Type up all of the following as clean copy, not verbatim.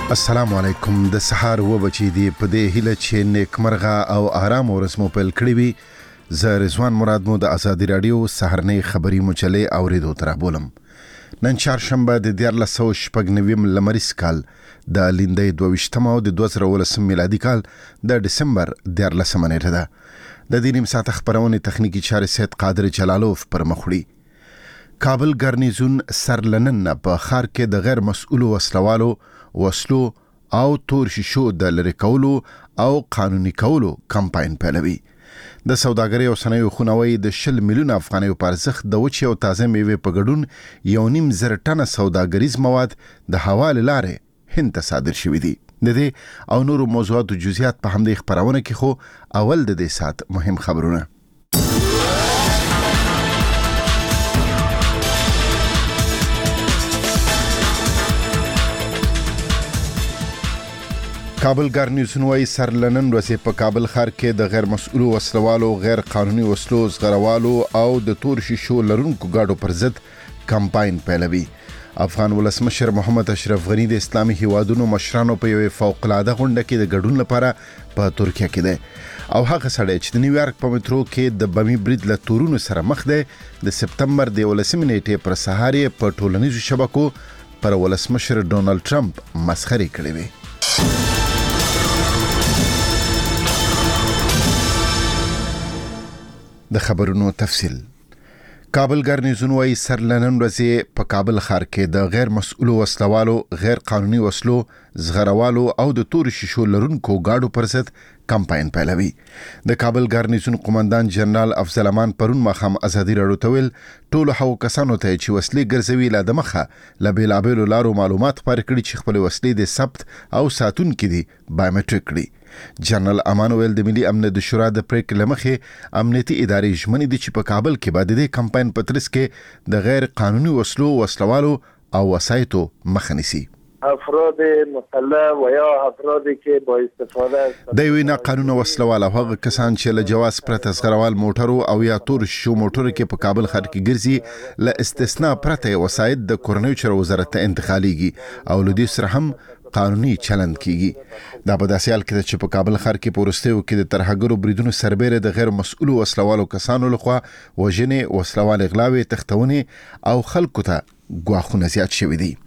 السلام علیکم. د سحر و بچی دی په دې هیله چې نیکمرغه او آرام ورسمو پیل کړی وي. زه رضوان مراد مو د ازادي رادیو سحرنی خبری مجلې اوریدو تر بولم. نن چهارشنبه د 1499 لمریز کال د لیندې 22 او د 2019 میلادي کال د دسمبر 14 نیټه ده. د دې نیم ساعت خبرونه تخنیکی چارې سید قادر جلالوف پر مخړي. کابل ګرنیزون سرلنن په خار کې د غیر مسؤل وسلو او تور شیشو د لری کولو او قانوني کولو کمپاین پیلوي. د سوداګرۍ او صنایعو خونوي د 10 میلیون افغانیو په ارزښت د وچې او تازه میوې په ګډون 1.5 ټنه سوداګریز مواد د حواله لارې هند ته صادر شوي دي. د دې او نورو موضوعاتو جزئیات په همدې خبرونه کې خو اول د دې سات مهم خبرونه. کابل ګرنیزون وايي سرلنن ورځې په کابل ښار کې د غیر مسؤل وسلوالو، غیر قانوني وسلو زغروالو او د تور شیشو لرونکو گاډو پر ضد کمپاین پیلوي. افغان ولسمشر محمد اشرف غنی د اسلامي هیوادونو مشرانو په یو فوق العاده غونډه کې د ګډون لپاره په ترکیه کې دی او هغه سړی چې د نیویارک په مترو کې د بمی برید له تورونو سره مخ دی د سپتمبر د 18 نیټې پر سهار په ټولنیزو شبکو پر ولسمشر ډونالد ټرمپ مسخري کړې وي. د خبرونو تفصیل. کابل ګرنیزون وايي سرلنن ورځې په کابل ښار کې د غیر مسؤل وسلوالو، غیر قانوني وسلو زغروالو او د تور شیشو لرونکو گاډو پر ضد کمپاین پیلوي. د کابل ګرنیزون قومندان جنرال افضل امان پرون مخام ازادي راډیو ته ویل ټول هغو کسانو ته چې وسلې ګرځوي لا د مخه له بیلابیلو لارو معلومات خپاره کړي چې خپل وسلې د ثبت او ساتونکو دي بایومټریک کړي. جنرال امان ویل د ملي امنیت د شورا د پریکړې لمخې امنیتي ادارې ژمنې دي چې په کابل کې بعد د کمپاین په ترڅ کې د غیر قانوني وسلوالو او وسایطو مخه نیسي. افراد مسلح و یا افرادی که با استفاده د وینا قانون وسلوال او هغه کسان چې له جواز پرته زغروال موټرو او یا تور شو موټرو کې په کابل ښار کې ګرځي له استثناء پرته وسایط د کورنیو چارو وزارت ته انتقالیږي او لدی سره هم قانوني چلند کیږي. دا په داسې حال کې چې په کابل ښار کې پورستیو کې د ترهګرو بریدونو سربېره د غیر مسؤل وسلوالو کسانو لخوا وژنې، وسلوال اغلاوي، تختونې او خلکو ته ګواښونه زیات شوي دي.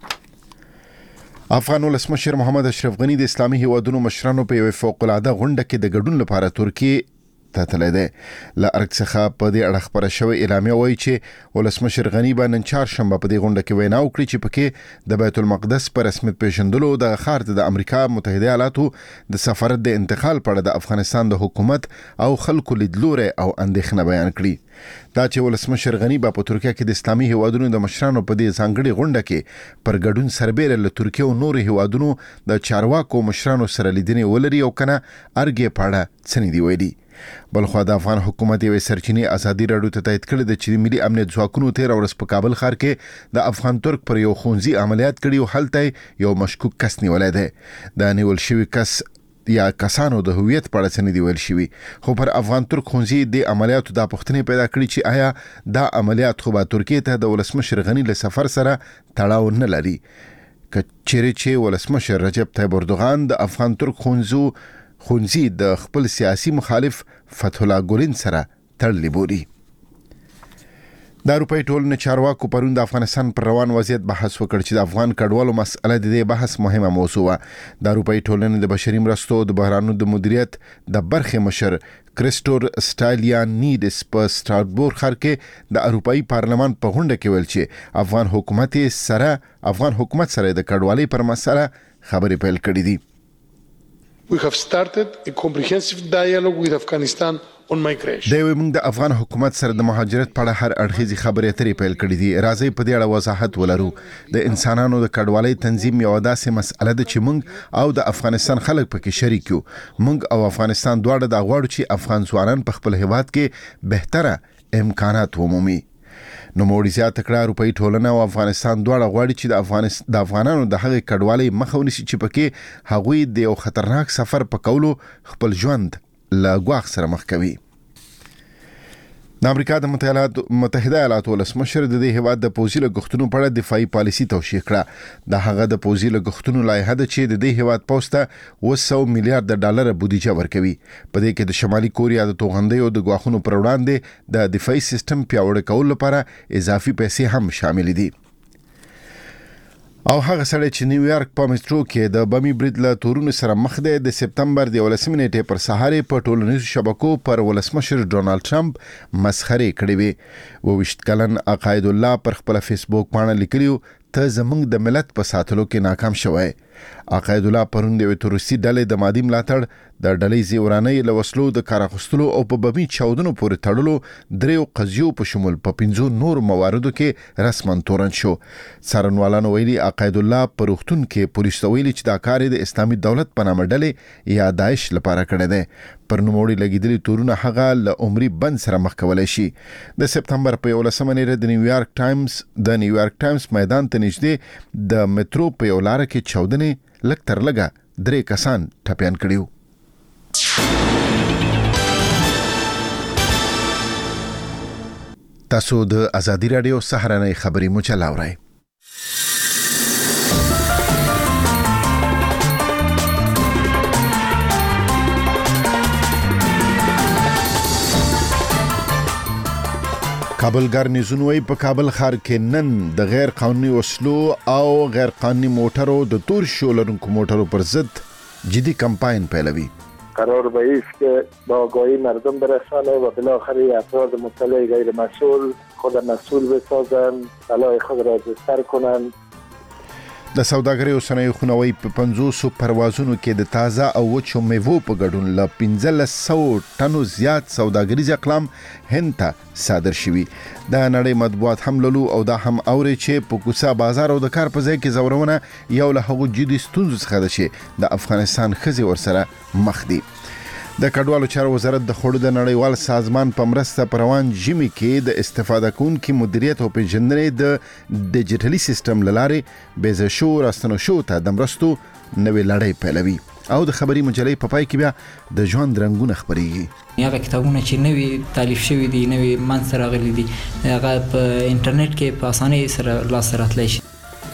افغان ولسمشر محمد اشرف غنی د اسلامي هیوادونو مشرانو په یو فوق العاده غونډه کې د ګډون لپاره ترکیه ته تللی دی. له ارګ څخه په دې اړه خبره شوې اعلامیه وایي چې ولسمشر غنی به نن چهارشنبه په دې غونډه کې وینا وکړي چې پکې د بیت المقدس پر رسمیت پیژندلو د ښار ته د امریکا متحده ایالاتو د سفارت د انتقال په اړه د افغانستان د حکومت او خلکو لیدلوري او اندېښنه بیان کړي. دا چې ولسمشر غنی به په ترکیه کې د اسلامي هیوادونو د مشرانو په دې ځانګړي غونډه کې پر ګډون سربېره له ترکیه او نور هیوادونو د چارواکو مشرانو سره لیدنې ولري او کنه ارګې پاړه څنې دی ویلي. بلخو د افغان حکومت یو سرچینی ازادي راډیو ته تایید کړی د چې ملي امنیت ځواکونو 13 ورځ په کابل ښار کې د افغان ترک پر یو خونځي عملیات کړي او هلته یو مشکوک کس نیولای دی. د نیول شوی کس یا کسانو د هویت په اړه څه نه دی ویل شوی، خو پر افغان ترک خونځي د عملیاتو د پښتنې پیدا کړي چې آیا دا عملیات خو به ترکیه ته د ولسمشر غنی له سفر سره تړاو نه لري که چیرې چې ولسمشر رجب طیب اردوغان د افغان ترک خونځي د خپل سیاسي مخالف فتح الله ګولین سره تړلی بولي. د اروپای ټولنې چارواکو پرون د افغانستان پر روان وضعیت بحث وکړ چې د افغان کډوالو مسأله د دې بحث مهمه موضوع وه. د اروپای ټولنې د بشري مرستو د بحرانونو د مدیریت د برخې مشر کریسټور سټایلیانیډس په ستراسبورګ ښار کې د اروپایي پارلمان په غونډه کې ویل چې افغان حکومت سره د کډوالۍ پر مسله خبرې پیل کړې دي. We have started a comprehensive dialogue with Afghanistan on migration. دوی موږ د افغان حکومت سره د مهاجرت په اړه هر اړخیزي خبرې اترې پیل کړې دي. راځي په دې اړه وضاحت ولرو. د انسانانو د کډوالۍ تنظیم یو داسې مسأله ده چې موږ او د افغانستان خلک پکې شریک یو. موږ او افغانستان دواړه دا غواړو چې افغان ځوانان په خپل هیواد کې بهتره امکانات ومومي. نو موړي زیات کړه اروپאי ټولنه او افغانستان دواړه غواړي چې د افغانانو د هغې کډوالۍ مخه ونیسي چې پکې هغوی د یو خطرناک سفر په کولو خپل ژوند له ګواښ سره مخ کوي. د امریکا د متحده ایالاتو ولسمشر د دې هیواد د پوځي لګښتونو په اړه دفاعي پالیسي توشیح کړه. د هغه د پوځي لګښتونو لایحه ده چې د دې هیواد پوځ ته 100 میلیارډ ډالر بودیجه ورکوي. په دې کې د شمالي کوریا د توغندیو د ګواښونو پر وړاندې د دفاعي سیستم پیاوړی کولو لپاره اضافي پیسې هم شامل دي. او هغه سړی چې نیویارک په میټرو کې د بمي برید له تورونو سره مخ دی د سپتمبر د 18 نیټې پر سهار په ټولنیزو شبکو پر ولسمشر ډونالد ټرمپ مسخري کړې وي. 22 کلن عقاید الله پر خپل فیسبوک باندې لیکلیو ته زمونږ د ملت په ساتلو کې ناکام شوی. عقاید الله پرون د تروریستي ډلې د مادي ملاتړ د ډلې زیورانۍ له وسلو د کار اخیستلو او په بمي چاودنو پورې تړلو دریو قضیو په شمول په 5 نور مواردو کې رسما تورن شو. څارنوالانو ویلي عقاید الله په روغتون کې پولیس ته ویلي چې دا کار د اسلامي دولت په نامه ډلې یا داعش لپاره کړی دی. پر نوموړي لګیدلي تورونه هغه له عمري بند سره مخ کولای شي. د سپتمبر په 18 نیټه د نیویارک ټایمز میدان ته نږدې د میټرو په یو لار کې چاودنې لږ تر لږه 3 کسان ټپیان کړیو. تاسو د ازادي رادیو سهارنۍ خبري مجله اورئ. کابل ګارنیزون وی په کابل ښار کې نن د غیر قانوني وسلو او غیر قانوني موټرو د تور شو لرونکو موټرو پر ضد جدی کمپاین پیلوي. قرار به است که با آگاهی مردم برسانه و بالاخره افراد مطلع غیر مسئول خود مسئول بسازند، سلاح خود را بستر کنند. د سوداګرۍ اوسنۍ خونوي په 500 پروازونو کې د تازه او وچو میوو په ګډون له 1500 ټنو زیات سوداګریز اقلام هند ته صادر شوي. د نړۍ مطبوعات هم لولو او دا هم اوري چې په کوڅه بازار او د کار په ځای کې زورونه یو له هغو جدي ستونزو څخه ده چې د افغانستان ښځې ورسره مخ دي. د کډوالو چارو وزارت د خوړو د نړیوال سازمان په مرسته په روان ژمي کې د استفاده کوونکو مدیریت او پیژندنې د ډیجیټلي سیستم له لارې بیځ شو راستنو شو ته د مرستو نوې لړۍ پیلوي. او د خبري مجلې په پای کې بیا د ژوند رنگونه خبريږي. هغه کتابونه چې نوې تالیف شوي دي نوې منځ راغلي دي هغه په انټرنیټ کې په اسانۍ سره لاس راتلی شي.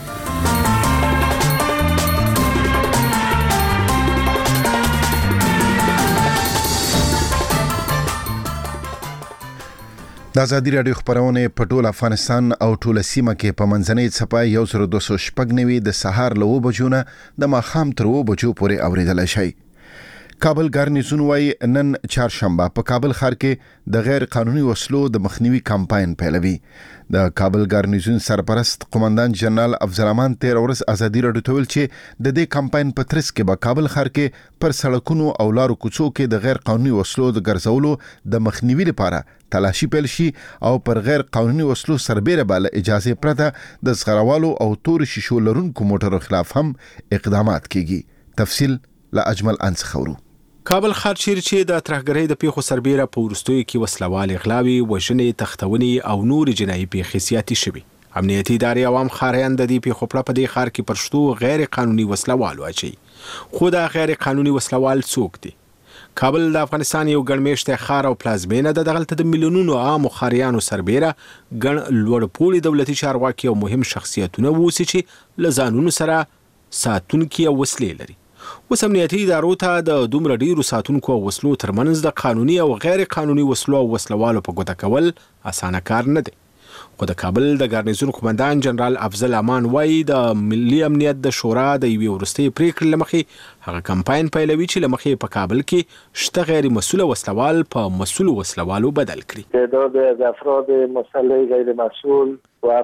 د ازادي رادیو خبرونه په ټول افغانستان او ټول سیمه کې په منځنۍ څپه 1290 د سهار له 2 بجو نه د ماښام تر 2 بجو پورې اوریدلای شي. کابل ګارنیزون وايي نن چهارشنبه په کابل ښار کې د غیر قانوني وسلو د مخنیوي کمپاین پیلوي. د کابل ګارنیزون سرپرست قومندان جنرال افضل امان 13 ورځ ازادي رادیو ته ویل چې د دې کمپاین په ترڅ کې به کابل ښار کې پر سړکونو او لارو کوڅو کې د غیر قانوني وسلو د ګرځولو د مخنیوي لپاره تلاشي پیل شي او پر غیر قانوني وسلو سربېره بل اجازه پرته د زغروالو او تور شیشو لرونکو موټرو خلاف هم اقدامات کیږي. تفصیل له اجمل انس خورو. کابل ښار چې د ترهګرۍ د پیښو سربېره په وروستیو کې وسلوال اغلاوي، وژنې، تختونې او نور جنایي پیښې زیاتې شوي. امنیتي ادارې عوام ښاریان د دې پیښو په دې ښار کې پر شتو غیر قانوني وسلوال واچي. خو دا غیر قانوني وسلوال څوک دي؟ کابل د افغانستان یو ګڼمېشته ښار او پلازمینه ده. دغلته د میلیونونو عامو ښاریانو سربېره ګڼ لوړپوړي دولتي چارواکي او مهم شخصیتونه اوسي چې له ځانونو سره ساتونکي او وسلې لري. اوس امنیتي ادارو ته د دومره ډیرو ساتونکو او وسلو ترمنځ د قانوني او غیر قانوني وسلو او وسلوالو په ګوته کول اسانه کار نه دی. خو د کابل د ګارنیزون قومندان جنرال افضل امان وایي د ملي امنیت د شورا د یوې وروستۍ پریکړې له مخې هغه کمپاین پیلوي چې له مخې په کابل کې شته غیر مسؤله وسلوال په مسؤلو وسلوالو بدل کړي. تعداد از افراد مسلح غیر مسؤول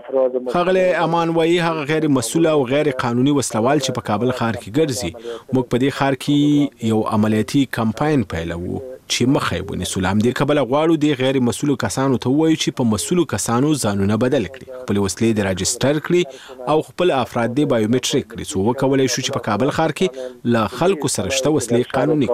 ښاغلی امان وایي هغه غیر مسؤل او غیر قانوني وسلوال چې په کابل ښار کې ګرځي موږ په دې ښار کې یو عملیاتي کمپاین پیلوو چې مخه یې ونیسو. له همدې کبله غواړو دې غیر مسؤلو کسانو ته ووایو چې په مسؤلو کسانو ځانونه بدل کړي، خپلې وسلې دې راجسټر کړي او خپل افراد دې بایومټریک کړي څو وکولی شو چې په کابل ښار کې له خلکو سره شته وسلې قانوني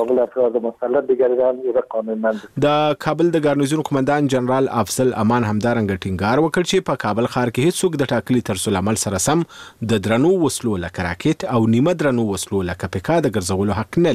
کړي. د کابل د ګارنیزون قومندان جنرال افضل امان همدارنګه ټینګار وکړ چې په کابل ښار کې هیڅوک د ټاکلي طرزالعمل سره سم د درنو وسلو لکه راکټ او نیمه درنو وسلو لکه پیکا د ګرځولو حق نه لري.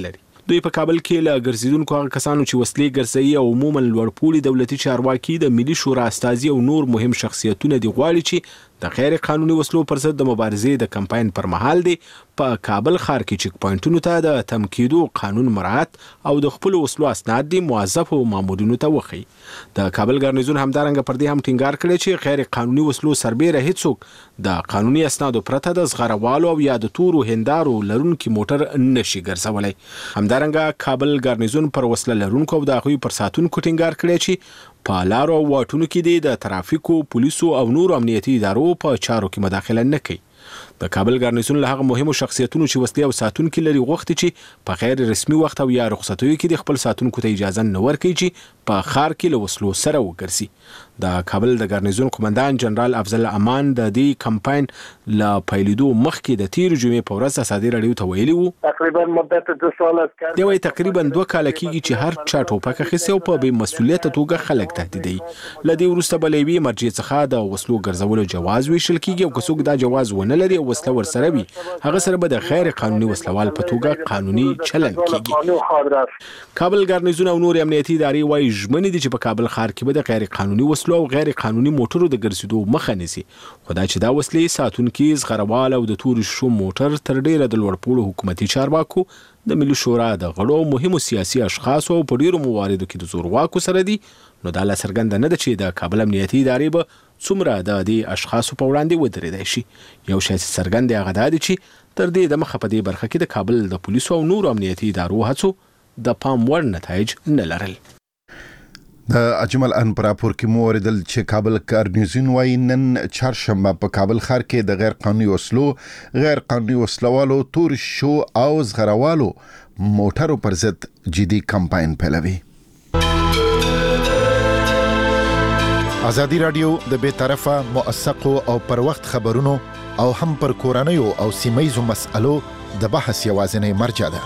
دوی په کابل کې له ګرځیدونکو هغه کسانو چې وسلې ګرځوي او عموما لوړپوړي دولتي چارواکي د ملي شورا استازي او نور مهم شخصیتونه دي غواړي چې د غیر قانوني وسلو پر ضد د مبارزې د کمپاین پر مهال دی په کابل ښار کې چک پوینټونو ته د تمکیدو قانون مراعات او د خپل وسلو اسناد دي موظفو مامورینو ته وخی. د کابل ګارنیزون همدارنګه پر دې هم ټینګار کړی چې غیر قانوني وسلو سربیره هیڅوک د قانوني اسنادو پرته د زغروالو او یا د تورو هندارو لرونکي موټر نشي ګرځولی. همدارنګه کابل ګارنیزون پر وسله لرونکو او د هغوی پر ساتونکو ټینګار کړی چې په لارو او واټونو کې د ترافیکو، پولیسو او نورو امنیتي ادارو په چارو کې مداخله نه کوي. د کابل ګارنیزون له هغه مهمو شخصیتونو چې وسلې او ساتونکي لري غوښتي چې په غیر رسمي وخت او یا رخصتیو کې د خپل ساتونکو ته اجازه نه ورکوي چې په ښار کې له وسلو سره وګرځي. د کابل د ګارنیزون قومندان جنرال افضل امان د دې کمپاین له پیلېدو مخکې د تیر جمعې په ورځ ازادي راډیو ته ویلي وو تقریبا مدت 2 سال است دی تقریبا 2 کاله کېږي چې هر چا ټوپک اخیستی او په بې مسؤلیته توګه خلک تهدیدوي. له دې وروسته به له یوې مرجع څخه د وسلو ګرځولو جواز ویشل کېږي او که څوک دا جواز ونه لري او وسله ورسره وي هغه سره به د غیر قانوني وسلوال په توګه قانوني چلن کېږي. کابل ګارنیزون او نور امنیتي ادارې وایي ژمنې دي چې په کابل ښار کې به د غیر قانوني وسلو او غیر قانوني موټرو د ګرځېدو مخه نیسي. خو دا چې دا وسلې ساتونکي، زغروال او د تورو شیشو موټر تر ډیره د لوړپوړو حکومتي چارواکو، د ملي شورا د غړو او مهمو سیاسي اشخاصو په ډیرو مواردو کې د زورواکو سره دي. نو دا لا څرګنده نه ده چې د کابل امنیتي ادارې به څومره د دې اشخاصو په وړاندې ودرېدای شي. یو شی چې څرګند دی هغه دا دی چې تر دې دمخه په دې برخه کې د کابل د پولیسو او نورو امنیتي ادارو هڅو د پام وړ نتایج نه لرل. د اجمل ان پر راپور کې مو اوریدل چې کابل ګارنیزون وايي نن چهارشنبه په کابل ښار کې د غیر قانوني وسلو، غیر قانوني وسلوالو، تور شو او زغروالو موټرو پر ضد جدي کمپاین پیلوي. ازادي رادیو د بے طرفه، موثقو او پر وخت خبرونو او هم پر کورنیو او سیمایزو مسألو د بحث یوازینی مرجع ده.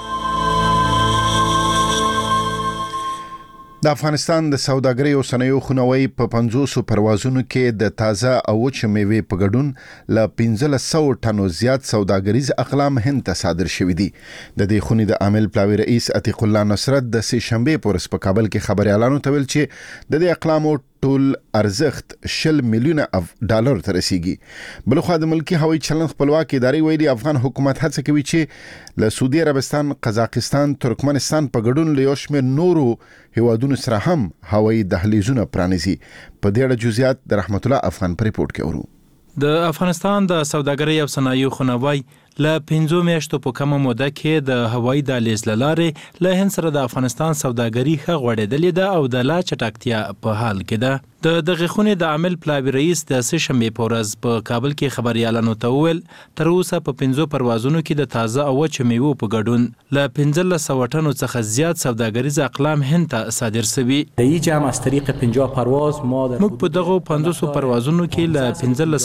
د افغانستان د سوداګرۍ او صنایعو خونوي په 500 پروازونو کې د تازه او وچ میوې په ګډون ل 1500 ټنو زیات سوداګریز اقلام هند ته صادر شوې دي. د دې خونې د عامل پلاوی رئیس عتیق الله نصرت د سه شنبه پورس په کابل کې خبريالانو ته ویل چې د دې اقلامو ټول ارزښت 20 میلیونه ډالر ته رسیږي. بلخو د ملکی هوایي چلن خپلواک ادارې ویلي افغان حکومت هڅه کوي چې له سعودي عربستان، قزاقستان، ترکمنستان په ګډون له یو شمېر نورو هیوادونو سره هم هوایي دهلیزونه پرانیزي. په دې اړه جزئیات د رحمت الله افغان پر ریپورت کې ورو. د افغانستان د سوداګرۍ او صنایعو خونوي له 5 میاشتو په کومه موده کې د هوایي دهلیز لارې له هند سره د افغانستان سوداګري ښه غوړېدلې ده او د لا چټکتیا په حال کې ده. د دغه خونې د عامل پلاوی رئیس د سه شنبه په ورځ په کابل کې خبريالانو ته وویل تر اوسه په 15 پروازونو کې د تازه او وچ میوو په ګډون له 1500 ټنو څخه زیات سوداګریز اقلام هند ته صادر شوي. د جمع از طریق 50 پرواز موږ په دغه 500 پروازونو کې له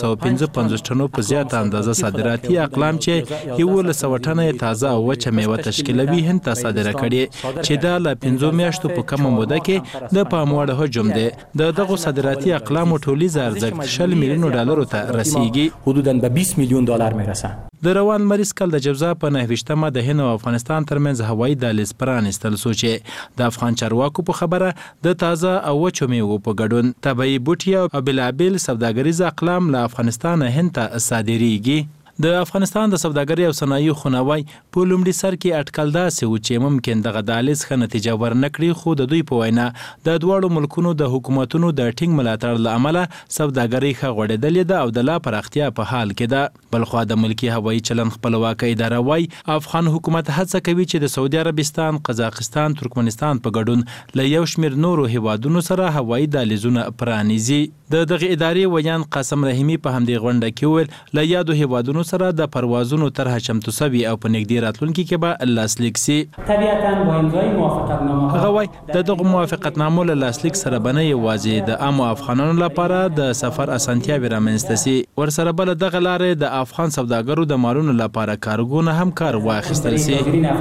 1555 ټنو په زیات اندازه صادراتي اقلام چې 1100 ټنه تازه او وچ میوه تشکیلوي هند ته صادره کړي چې دا له 15 میاشتو په کومه موده کې د پاموړ حجم دی. دغه صادراتي اقلام ټولیز ارزښت 20 میلیون ډالرو ته رسیدي، حدوداً به 20 میلیون دلار میرسه. د روان مریض کال د جوزا په 9مه د هند او افغانستان ترمنځ هوایي دهلیز پرانیستل شو چې د افغان چارواکو په خبره د تازه او وچو میوو په ګډون طبیعي بوټي او بلابل سوداګریز اقلام له افغانستان هند ته صادریږي. د افغانستان د سوداګرۍ او صنایعو خونوي په لومړي سر کې اټکل داسې و چې ممکن دغه دهلیز ښه نتیجه ورنکړي، خو د دوی په وینا د دواړو ملکونو د حکومتونو د ټینګ ملاتړ له امله سوداګرۍ ښه غوړېدلې ده او د لا پراختیا په حال کې ده. بلخو د ملکی هوایي چلن خپلواک اداره وايي افغان حکومت هڅه کوي چې د سعودي عربستان، قزاقستان، ترکمنستان په ګډون له یو شمېر نورو هیوادونو سره هوایي دهلیزونه پرانیزي. دغه ادارې ویان قاسم رحیمي په همدې غونډه کې ویل له یادو هیوادونو سره د پروازونو طرح چمتو شوی او په نږدې راتلونکي کې به لاسلیک شي. طبیعتاً با امضای موافقتنامه هغه وايي دغه موافقتنامو له لاسلیک سره بنه یوازې د عامو افغانانو لپاره د سفر اسانتیاوې رامنځته شي، ورسره بل دغه لارې د افغان سوداګرو د مالونو لپاره کارګونه هم کار واخیستل شي.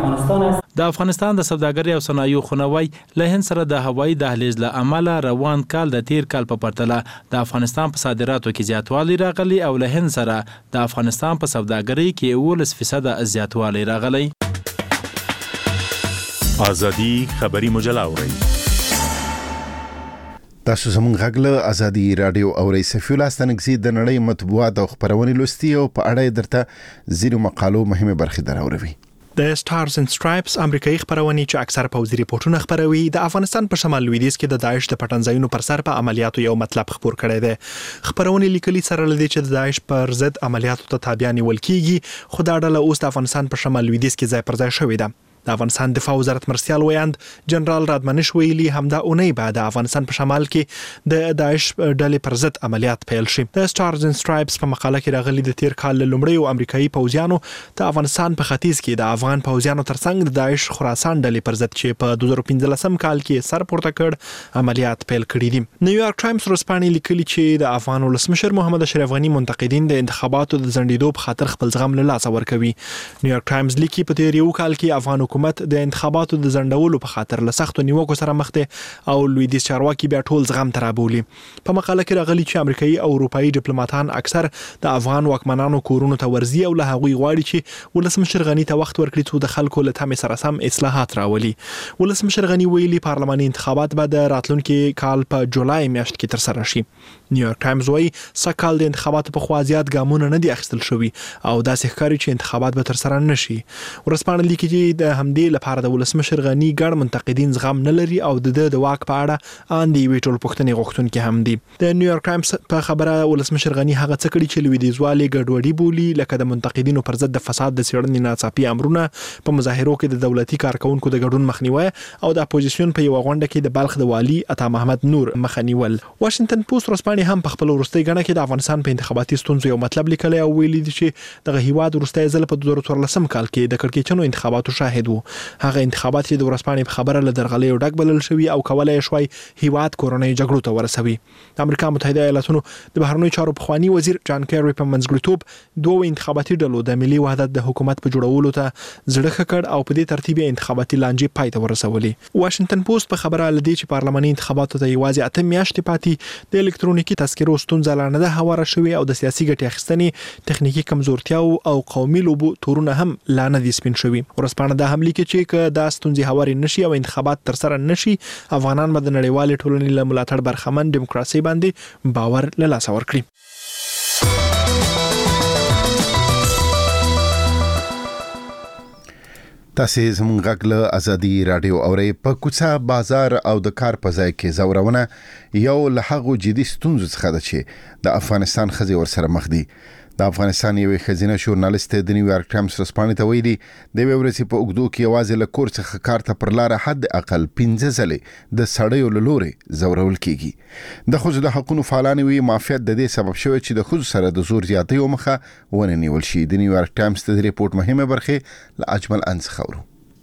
د افغانستان د سوداګرۍ او صنایعو خونوي له هند سره د هوایي دهلیز له امله روان کال د تیر کال په پرتله د افغانستان په صادراتو کې زیاتوالی راغلی او له هند سره د افغانستان په سوداګرۍ کې 11% زیاتوالی راغلی. ازادي خبري مجله اوري. تاسو زموږ غږ له ازادي رادیو اورئ. سفیع الله ستانکزي د نړۍ مطبوعات او خبرونې لوستي او په اړه درته ځینو مقالو مهمه برخې دراوړي. د سټارز اند سټرایپس امریکایي خبرونه چې اکثر پوځي ریپورتونه خبروي د افغانستان په شمال لویدیځ کې د داعش د پټنځایونو پر سر په عملیاتو یو مطلب خبر کړی دی. خبرونه لیکلي سره لدی چې د داعش پر ضد عملیاتو ته تابع نیول کیږي، خو دا ډله اوس د افغانستان په شمال لویدیځ کې ځای پر ځای شوې ده. د افغانستان دفاع وزارت مرستیال ویاند جنرال رادمنش ویلي همدا اونۍ بعد د افغانستان په شمال کې د داعش ډلې پر ضد عملیات پیل شي. د سټارز اند سټرایپس په مقاله کې راغلي د تیر کال لومړی امریکایي پوځیانو د افغانستان په ختیځ کې د افغان پوځیانو ترڅنګ د داعش خراسان ډلې پر ضد چې په 2015 کال کې سر پورته کړ عملیات پیل کړي دي. نیویارک ټایمز ورسپانې لیکلي چې د افغان ولسمشر محمد اشرف غنی منتقدین د انتخاباتو د ځنډېدو په خاطر خپل زغم له لاسه ورکوي. نیویارک ټایمز لیکي په تیر یو کال کې افغان حکومت د انتخاباتو د ځنډولو په خاطر له سختو نیوکو سره مخ دي او لویدیځ چارواکي بیا ټول زغم ترابولي. په مقاله کې راغلي چې امریکایي او اروپایي ډیپلوماټان اکثر د افغان واکمنانو کورونو ته ورځي او له هغوی غواړي چې ولسمشر غنی ته وخت ورکړي چې د خلکو له تمې سره سم اصلاحات راولي. ولسمشر غنی ویلي پارلماني انتخابات به د راتلونکي کال په جولای میاشت کې ترسره شي. نیویارک ټایمز وايي سکهال د انتخاباتو په خوا زیات ګامونه نه دي اخیستل شوي او داسې ښکاري چې انتخابات به ترسره نشي. ورسپانه لیکي چې د همدې لپاره د ولسمشر غنی ګڼ منتقدین زغم نه لري او د واک په اړه اندي ویټول پښتني غوښتونکي هم دي. د نیویارک ټایمز په خبره ولسمشر غنی هغه څه کړي چې لویدیځوالي ګډوډي بولي، لکه د منتقدینو پر ضد د فساد د څېړنې ناڅاپي امرونه، په مظاهرو کې د دولتي کارکونکو د ګډون مخنیوي او د اپوزیشن په یو غونډه کې د بلخ د والی عطا محمد نور مخنیول. واشنگټن پوسټ ورسپانې هم په خپل وروستۍ غڼه کې د افغانستان په انتخاباتي ستونزو یو مطلب لیکلی او ویلي دي چې دغه هیواد وروستۍ ځل په 2014 کال کې د کړکېچنو انتخاباتو شاهد وو. هغه انتخابات چې د ورسپانې په خبره له درغلې ډک بلل شوی او کولای شوی هیواد کورونی جګړو ته ورسوي. د امریکا متحده ایالاتونو د بهرنیو چارو پخوانی وزیر جان کیری په منځګړیتوب دوه انتخاباتي ډلو د ملي وحدت د حکومت په جوړولو ته زړه کړ او په دې ترتیب انتخاباتي لانجې پای ته ورسولې. واشنگټن پوسټ په خبره لدی چې پارلماني انتخاباتو ته یوازې 8 میاشتې پاتې د الکترونیکي تذکرو ستونزه لا نه هواره شوې او د سیاسي ګټې اخیستنې تخنیکی کمزورتیا او قومي لوبو تورونه هم لا نه دي سپین شوي. ورسپانه دا هم لیکي چې دا ستونزې هواري نشي او انتخابات تر سره نشي، افغانان به د نړیوالې ټولنې له ملاتړ برخمن دیموکراسي باندې باور له لاسه ورکړي. تاسو زموږ غږ له ازادي رادیو اورئ. په کوڅه بازار او د کار په ځای کې زورونه یو له هغو جدي ستونزو څخه ده چې د افغانستان ښځې ورسره مخ دي. د افغانستان یوې ښځینه ژورنالیست د نیویارک ټایمز رسپانې ته ویلي د یوې ورځې په اوږدو کې یوازې له کور څخه کار ته پر لاره حد اقل 15 ځلې د سړیو له لورې زورول کیږي. د ښځو د حقونو فعالانې وایي معافیت د دې سبب شوی چې د ښځو سره د زور زیاتیو مخه ونه نیول شي. د نیویارک ټایمز د ریپورت مهمه برخه له اجمل انس خورو.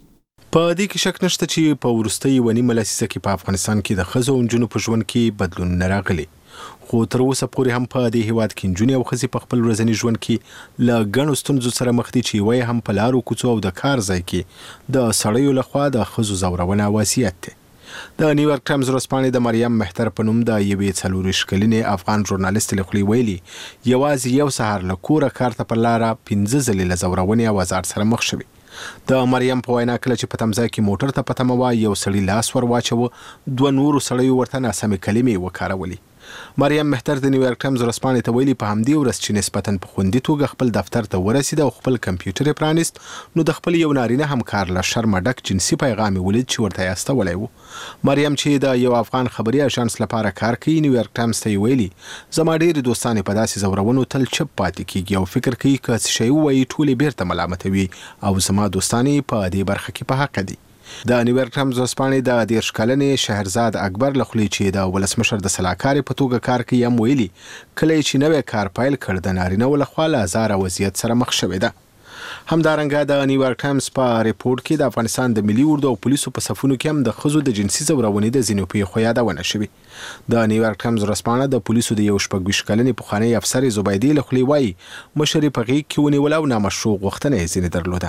په دې کې شک نشته چې په ورستۍ ونیمه لسیزه کې په افغانستان کې د ښځو او نجونو په ژوند کې بدلون نه راغلی، خو تر اوسه پورې هم په دې هیواد کې نجونې او ښځې په خپل ورځني ژوند کې له ګڼو ستونزو سره مخ دي چې یوه هم په لارو کوڅو او د کار ځای کې د سړیو لخوا د ښځو زورونه وضعیت دی. د نیویارک ټایمز ورځپاڼې د مریم مهتر په نوم د یوې 40 کلنې افغان ژورنالیست له خولې ویلي یوازې یو سهار له کوره کار ته پر لاره 15 ځلې له زورونې او ازار سره مخ شوي. د مریم په وینا کله چې په تمځای کې موټر ته پتمه وای یو سړی لاس ور واچو، دوه نورو سړیو ورته ناسمې کلمې وکارولې. مریم مهتر د نیویارک ټایمز ورځپاڼې ته ویلي په همدې ورځ چې نسبتاً په خوندي توګه خپل دفتر ته ورسېده او خپل کمپیوټر یې پرانیست، نو د خپل یو نارینه همکار له شرمه ډک جنسي پیغام یې ولید چې ورته یې استولی و. مریم چې د یو افغان خبري اژانس لپاره کار کوي نیویارک ټایمز ته یې ویلي زما ډېرې دوستانې په داسې زورونو تل چپ پاتې کیږي او فکر کوي که څه شی ووایي ټول یې بیرته ملامتوي او زما دوستانې په دې برخه کې په حق دي. د نیویارک ټایمز ورځپاڼې د 13 کلنې شهرزاد اکبر له خولې چې د ولسمشر د سلاکارې په توګه کار کوي هم ویلي کله چې نوی کار پیل کړ د نارینه‌و لخوا له ازار وضعیت سره مخ شوې ده. همدارنګه د نیویارک ټایمز په ریپورت کې د افغانستان د ملي اردو او پولیسو په صفونو کې هم د ښځو د جنسي زورونې د ځینو پیښو یادونه شوې. د نیویارک ټایمز ورځپاڼه د پولیسو د 26 کلنې پخوانی افسر زبیدې له خولې وایي مشر یې په غېږ کې ونیول او نامشروع غوښتنه یې ځینې درلوده.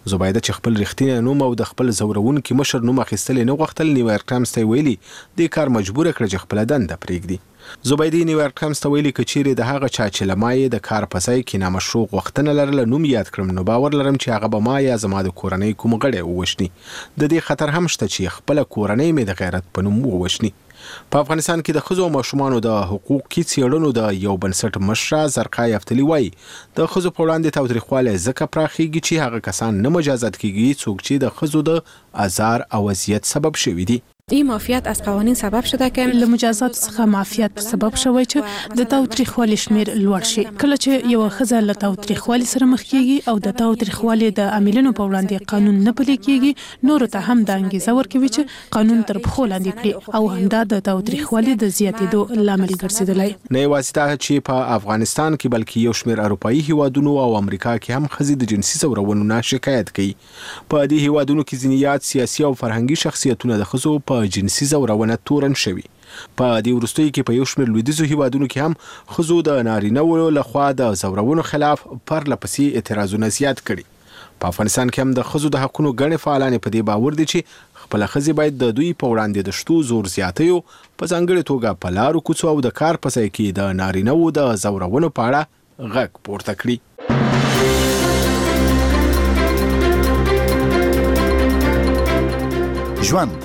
زبیده چې خپل رښتینی نوم او د خپل زورونکي مشر نوم اخیستل نه غوښتل، نیویارک ټایمز ته ویلي دې کار مجبور کړ چې خپل دنده پرېږدي. زبیده نیویارک ټایمز ته ویلي که چیرې د هغه چا چې لمای د کار په ځای کې نامشروع غوښتنه لرله نوم یاد کړم، نو باور لرم چې هغه به ما یا زما د کورنۍ کوم غړی ووژني. د دې خطر هم شته چې خپل کورنۍ مې د غیرت په نوم ووژني. په افغانستان کې د ښځو او ماشومانو د حقوقي څېړنو د یو بنسټ مشره زرقا یفتلي وایي د ښځو په وړاندې تاوتریخوالی ځکه پراخیږي چې هغه کسان نه مجازات کیږي څوک چې د ښځو د ازار او اذیت سبب شوي دي. این معافیت از قوانین سبب شده که لمجازات څخه معافیت سبب شوی چې د تاوتریخوالي شمیر لوړ شي. کله چې یو ښځه له تاوتریخوالي سره مخ کیږي او د تاوتریخوالي د عاملینو په وړاندې قانون نه پلي کیږي، نور ته هم د انګیزه ورکوي چې قانون تر پښو لاندې کړي او همدا د تاوتریخوالي د زیاتېدو لامل ګرځیدلی. نه یوازې دا چې په افغانستان کې بلکې یو شمېر اروپایي هیوادونو او امریکا کې هم ښځې د جنسي زورونو نه شکایت کوي. په دې هیوادونو کې ځینې یاد سیاسي او فرهنګي شخصیتونه د ښځو په جنسي زورونه تورن شوي. په دې وروستیو کې په یو شمېر لویدیځو هیوادونو کې هم ښځو د نارینه‌و لخوا د زورونو خلاف پرله پسې اعتراضونه زیات کړي. په افغانستان کې هم د ښځو د حقونو ګڼې فعالانې په دې باور دي چې خپله ښځې باید د دوی په وړاندې د شتو زور زیاتیو په ځانګړې توګه په لارو کوڅو او د کار په ځای کې د نارینه‌و د زورونو په اړه غږ پورته کړي. ژوند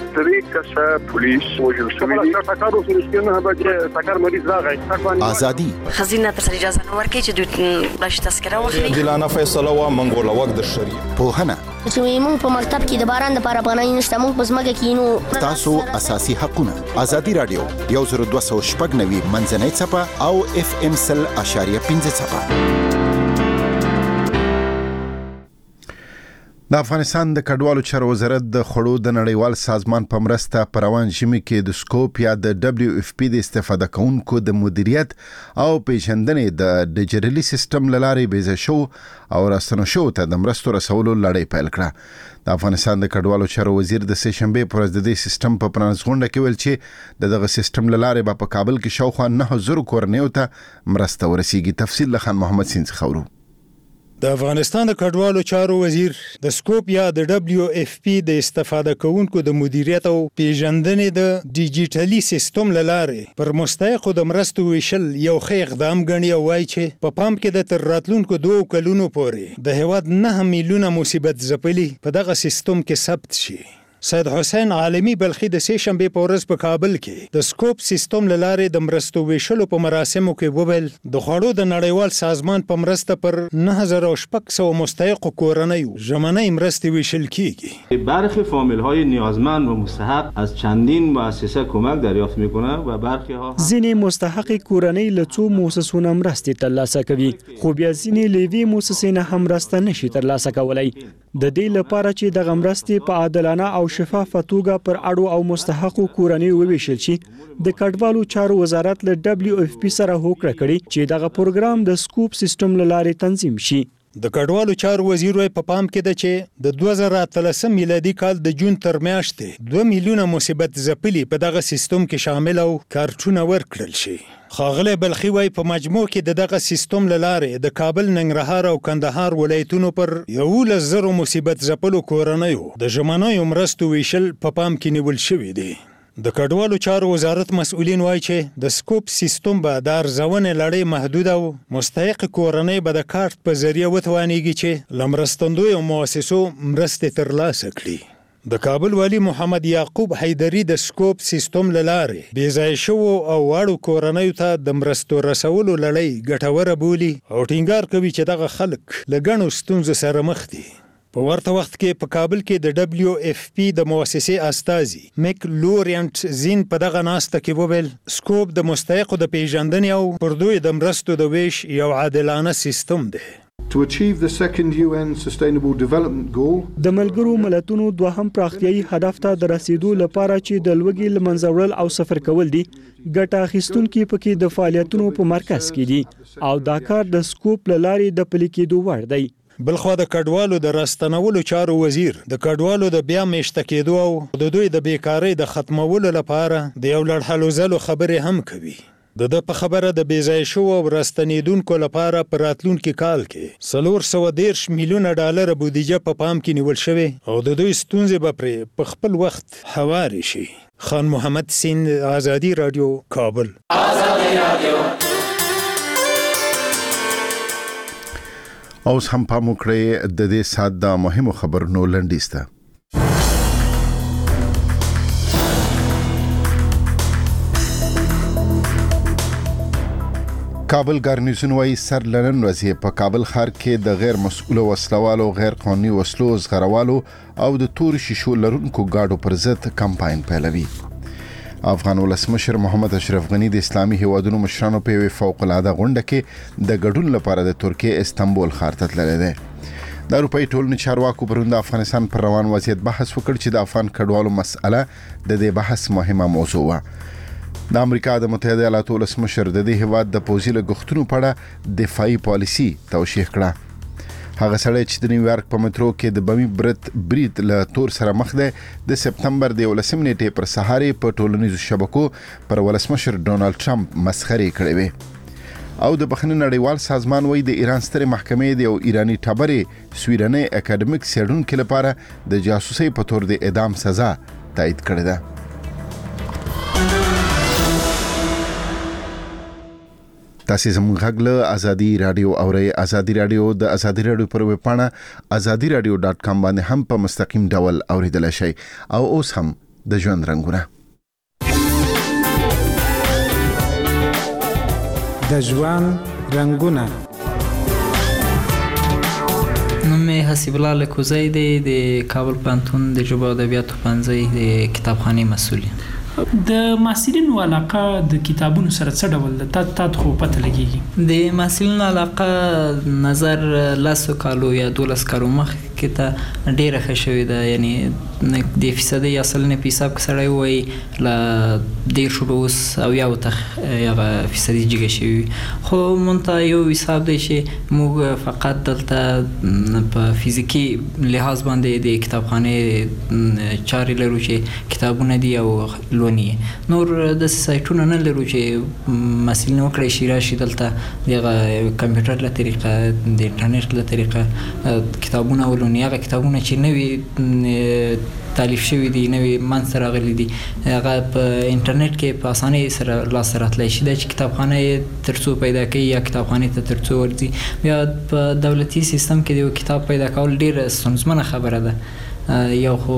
ازادي خزینه تر اجازه نه ورکړي چې دوی بلش تذکره واخلي. دلانه فیصله وا منګول وګ د شری پوهنه چې موږ په مکتب کې د باران لپاره پناه نشته، موږ په ځمکه کې نو تاسو اساسي حقونه. ازادي رادیو 1290 منځنۍ صفه او FM 100.5 صفه. د افغانستان د کډوالو چارو وزارت د خړو د نړیوال سازمان په مرسته په روان ژمي کې د سکوپ یا د WFP د استفاده کوونکو د مدیریت او پیژندنې د ډیجیټلي سیستم لارې بیزه شو او راستنو شو ته د مرستو رسولو لړۍ پیل کړه. د افغانستان د کډوالو چارو وزیر د سه شنبه پر ورځ د دې سیستم په پرانځغونډه کې ویل چې دغه سیستم لارې په کابل کې شاوخوا 9000 کورنیو ته مرسته ورسیږي. تفصیل له خان محمد سین خورو. د افغانستان د کډوالو چارو وزیر د سکوپ یا د WFP د استفاده کوونکو د مدیریت او پیژندنې د ډیجیټلي سیستم لارې پر مستحقو د مرستو ویشل یو ښه اقدام ګڼي او وایي چې په پام کې د تر راتلونکو 2 کلونو پورې د هیواد 9 میلیونه مصیبت ځپلي په دغه سیستم کې ثبت شي. سید حسین عالمی بلخی د سه شنبه په ورځ په کابل کې د سکوپ سیستم لارې د مرستو ویشلو په مراسمو کې وویل د خړو د نړیوال سازمان په مرسته پر 9600 مستحق کورنیو ژمنۍ مرستې ویشل کیږي. برخی فامیل‌های نیازمند و مستحق از چندین مؤسسه کمک دریافت می‌کنند و برخی ها ځینې مستحق کورنۍ له څو مؤسسو نه مرستې ترلاسه کوي، خو بیا ځینې له یوې مؤسسې نه هم مرسته نشي ترلاسه کولی. د دې لپاره چې د مرستې په عادلانه او شفافه توګه پر اړو او مستحقو کورنیو وویشل شي، د کډوالو چارو وزارت له WFP سره هوکړه کړې چې دغه پروګرام د سکوپ سیستم لارې تنظیم شي. د کډوالو چارو وزیر په پام کې ده چې د 2013 میلادي کال د جون تر میاشتې 2 میلیونه مصیبت ځپلي په دغه سیستم کې شامل او کارتونه ورکړل شي. خاغله بلخی وای په مجموع کې دغه سیستم لارې د کابل، ننګرهار او کندهار ولایتونو پر 11,000 مصیبت ځپلو کورنیو د ژمنیو مرستو ویشل په پام کې نیول شوی دی. د کډوالو چارو وزارت مسؤلین وایي چې د سکوپ سیستم به د ارزونې لړۍ محدود او مستحق کورنۍ به د کارت په ذریعه وتوانیږي چې لمرستندوی مؤسسو مرستې ترلاسه کړي. د کابل والی محمد یعقوب حیدری د سکوپ سیستم لارې بې ځای شوو او واړو کورنیو ته د مرستو رسولو لړۍ ګټوره بولي او ټینګار کوي چې دغه خلک له ګڼو ستونزو سره مخ دي. په ورته وخت کې په کابل کې د WFP د مؤسسې استازي میک لورینټ زین په دغه ناسته کې وویل سکوپ د مستحقو د پیژندنې او پر دوی د مرستو د ویش یو عادلانه سیستم دی. To achieve the second UN Sustainable Development Goal د ملګرو ملتونو دوهم پراختیايي هدف ته د رسیدو لپاره چې د لوږې له منځه وړل او سفر کول دي، ګټه اخیستونکي پکې د فعالیتونو په مرکز کې دي او دا کار د سکوپ لارې د پلي کېدو وړ دی. بلخوا د کډوالو د راستنولو چارو وزیر د کډوالو د بیا میشته کېدو او د دوی د بیکارۍ د ختمولو لپاره د یو لړ هلو ځلو خبرې هم کوي. د په خبره د بیځای شو او راستنیدونکو لپاره په راتلونکي کال کې 410 میلیونه ډالر بودیجه په پام کې نیول شوی او د دوی ستونزې به پرې په خپل وخت هواري شي. خان محمد سیند، آزادی رادیو، کابل. آزادی رادیو. اوس هم پام وکړئ د دې سات د مهمو خبرونو لنډیز ته. کابل ګارنیزون وايي سر لنن ورځې په کابل ښار کې د غیر مسؤل وسلوالو، غیر قانوني وسلو زغروالو او د تور شیشو لرونکو گاډو پر ضد کمپاین پیلوي. افغان ولسمشر محمد اشرف غنی د اسلامي هیوادونو مشرانو په یوه فوق العاده غونډه کې د ګډون لپاره د ترکیه استانبول ښار ته تللی دی. د اروپایي ټولنې چارواکو پرون د افغانستان پر روان وضعیت بحث وکړ چې د افغان کډوالو مسأله د دې بحث مهمه موضوع وه. د امریکا د متحده ایالاتو ولسمشر د دې هیواد د پوځي لګښتونو په اړه دفاعي پالیسي توشیح کړه. هغه سړی چې د نیویارک په مترو کې د بمی برید له تور سره مخ دی د سپتمبر د 11 نیټې پر سهار په ټولنیزو شبکو پر ولسمشر ډونالد ټرمپ مسخري کړې وې. او د بخښنې نړیوال سازمان وایي د ایران سترې محکمې د یو ایرانی ټبرې سویډنۍ اکاډمیک څېړونکي لپاره د جاسوسۍ په تور د اعدام سزا تایید کړې ده. تاسو زموږ غږ له آزادی رادیو اورئ. آزادی رادیو د آزادی رادیو پر ویب پاڼه azadiradio.com باندې هم په مستقیم ډول اوریدلای شئ. او اوس هم د ژوند رنگونه. د ژوند رنگونه. نوم یې حسیب الله لکوزی دی، د کابل پوهنتون د ژبو او ادبیاتو پوهنځي د کتابخانې مسؤل یم. د محصلینو علاقه د کتابونو سره څه ډول ده؟ تا خو پته لګیږي. د محصلینو علاقه نظر 10 کالو یا 12 کالو مخکې ته ډیره ښه شوې ده، یعنی د فیصدي یا سلنې په حساب کې سړی وایي له 10 به اوس 70 فیصدي جګه شوي. خو مونږ یو حساب دی چې موږ فقط دلته په فزیکي لحاظ باندې د کتابخانې چارې لرو چې کتابونه دي او نور د سایټونو نه لرو چې مسئلین وکړي شي راشي دلته د کمپیوټر له طریقه د انټرنیټ له طریقه کتابونه ولونی. هغه کتابونه چې نوي تالیف شوي دي، نوي منځ راغلي دي، هغه په انټرنیټ کې په اسانۍ سره لاسته راتلی شي. دا چې کتابخانه ترڅو پیدا کوي یا کتابخانې ته ترڅو ورځي، بیا په دولتي سیستم کې د یو کتاب پیدا کول ډېره ستونزمنه خبره ده. یو خو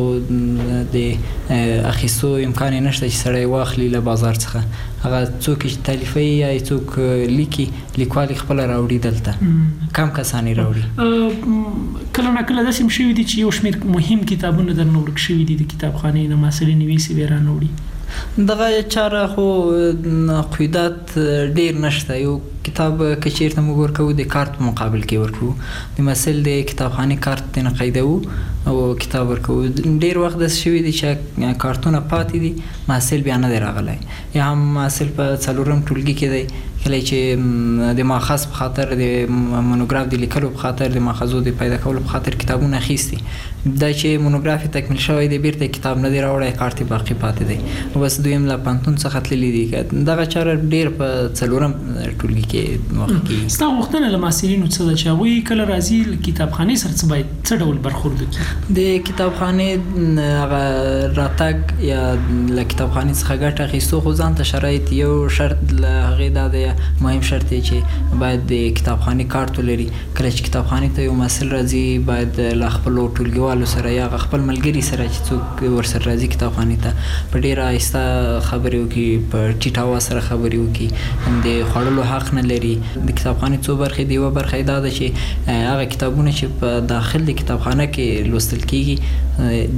د اخیستو امکان نشته چې سړی واخلي له بازار څخه. هغه څوک چې تالیفي یا څوک لیکي، لیکوال خپل راوړي دلته، کم کسانی راوړي. کله نه کله داسې شوي دي چې یو شمېر مهم کتابونه در نه ورک شوي دي د کتابخانې نه محصلین ویسي بیا رانوړي. دغه چاره خو قیودات ډیر نشته. یو کتاب که چیرته موږ ورکوو د کارت په مقابل کې ورکوو، د محصل د کتابخانې کارت ته نه قیدوو او کتاب ورکوو. ډیر وخت داسې شوي دي چې کارتونه پاتې دي، محصل بیا نه دی راغلی، یا هم محصل په 4م ټولګي کې دی، کله چې د ماخذ په خاطر د مونوګراف د لیکلو په خاطر د ماخذو د پیدا کولو په خاطر کتابونه اخیستي، دا چې مونوګراف تکمیل شوی دی بیرته کتاب نه دی راوړی، کارت باقی پاتې دی. بس دویم له پوهنتون څخه تللی دي. دغه چاره ډیر په 4م ټولګي کې موقع کیږي. ستا غوښتنه له محصلینو څه ده چې هغوی کله راځي له کتابخانې سره څه باید څه ډول برخورد وکړي؟ د کتابخانې هغه راتګ یا له کتابخانې څخه ګټه اخیستو خو ځان ته شرایط، یو شرط له هغې دا دی، مهم شرط دی چې باید د کتابخانې کارت ولري. کله چې کتابخانې ته یو محصل راځي باید له خپلو ټولګیوالو سره یا خپل ملګري سره چې څوک ورسره راځي کتابخانې ته په ډېره آهسته خبرې وکړي، په ټیټ اواز سره خبرې وکړي. د خوړلو حق نه لري. د کتابخانې څو برخې دي، یوه برخه دا ده چې هغه کتابونه چې په داخل د کتابخانه کې لوستل کېږي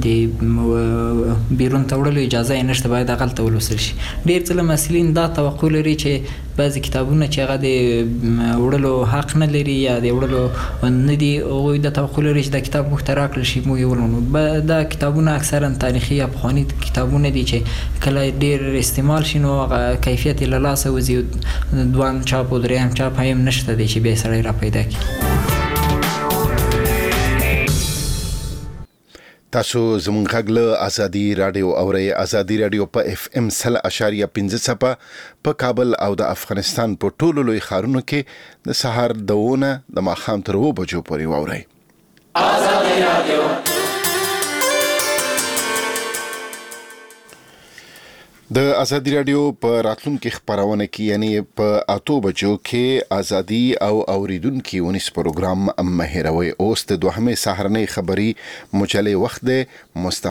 د بیرون ته وړلو اجازه یې نشته، باید هغلته ولوستل شي. ډېر ځله محصلین دا توقع لري چې بعضې کتابونه چې هغه د وړلو حق نه لري یا د وړلو نه دي، هغوی دا توقع لري چې دا کتاب موږ ته راکړل شي، موږ یې ولولو. دا کتابونه اکثرا تاریخي یا پخواني کتابونه دي چې کله ډېر استعمال شي نو هغه کیفیت یې له لاسه وځي. دویم چاپ او دریم چاپ هم نشته دی چې بیا سړی را پیدا کړي. تاسو زموږ غږ له ازادي رادیو اورئ. ازادي رادیو په FM 100.5 په کابل او د افغانستان په ټولو لوی ښارونو کې د سهار د 9 نه د ماښام تر 2 بجو پورې واورئ. ازادي رادیو د ازادي رادیو په راتلونکي خبرونه کې یعنی په 8 بجو کې ازادي او اوریدونکو ونیس پروګرام مهیروي اوس د دوهمه سهارنۍ خبري مجلې وخت د